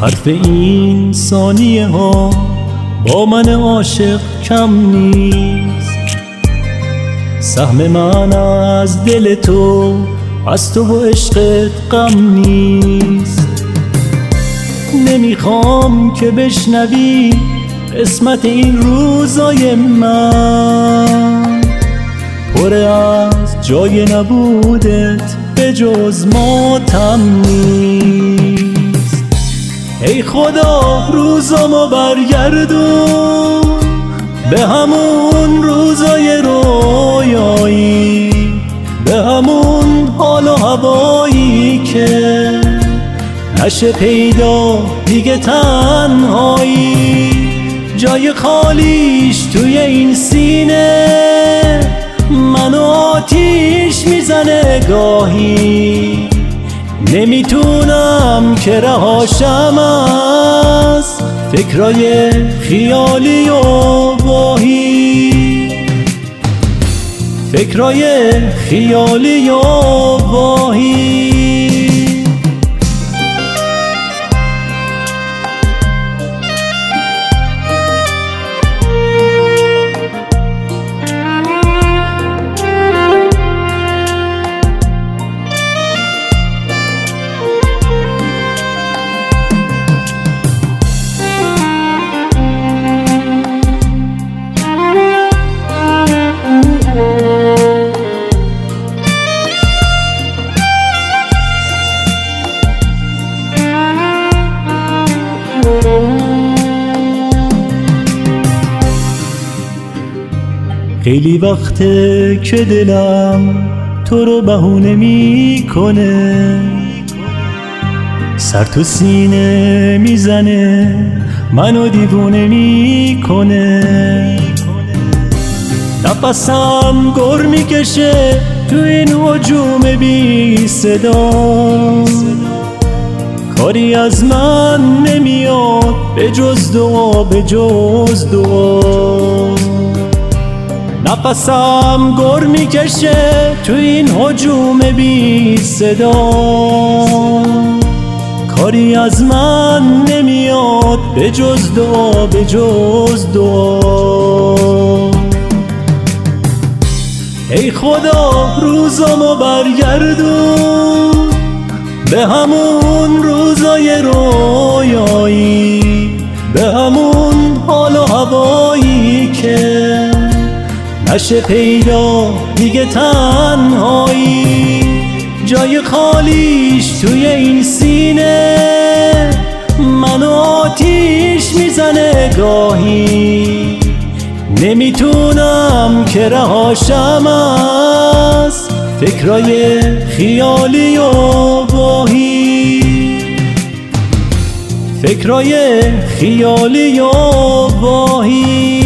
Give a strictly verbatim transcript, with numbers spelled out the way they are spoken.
حرف این ثانیه ها با من عاشق کم نیست. سهم من از دل تو، از تو و عشقت غم نیست. نمیخوام که بشنوی قسمت این روزای من، پر از جای نبودت به جز ماتم نیست. ای خدا روزامو برگردون به همون روزای رویایی، به همون حال و هوایی که نشه پیدا دیگه تنهایی. جای خالیش توی این سینه منو آتیش میزنه گاهی. نمیتونم که رهاشم از فکرای خیالی و واهی، فکرای خیالی و واهی. خیلی وقته که دلم تو رو بهونه میکنه، سر تو سینه میزنه منو دیوونه میکنه. نفسم گر میکشه تو این هجوم بی صدا، کاری از من نمیاد به جز دعا، به جز دعا. نفسم گر میکشه تو این هجوم بی صدا، کاری از من نمیاد به جز دعا، به جز دعا. ای خدا روزامو برگردون به همون روزای رویایی، به همون حال و هوایی که نشه پیدا دیگه تنهایی. جای خالیش توی این سینه منو آتیش میزنه گاهی. نمیتونم که رهاشم از فکرای خیالی و واهی، فکرای خیالی و واهی.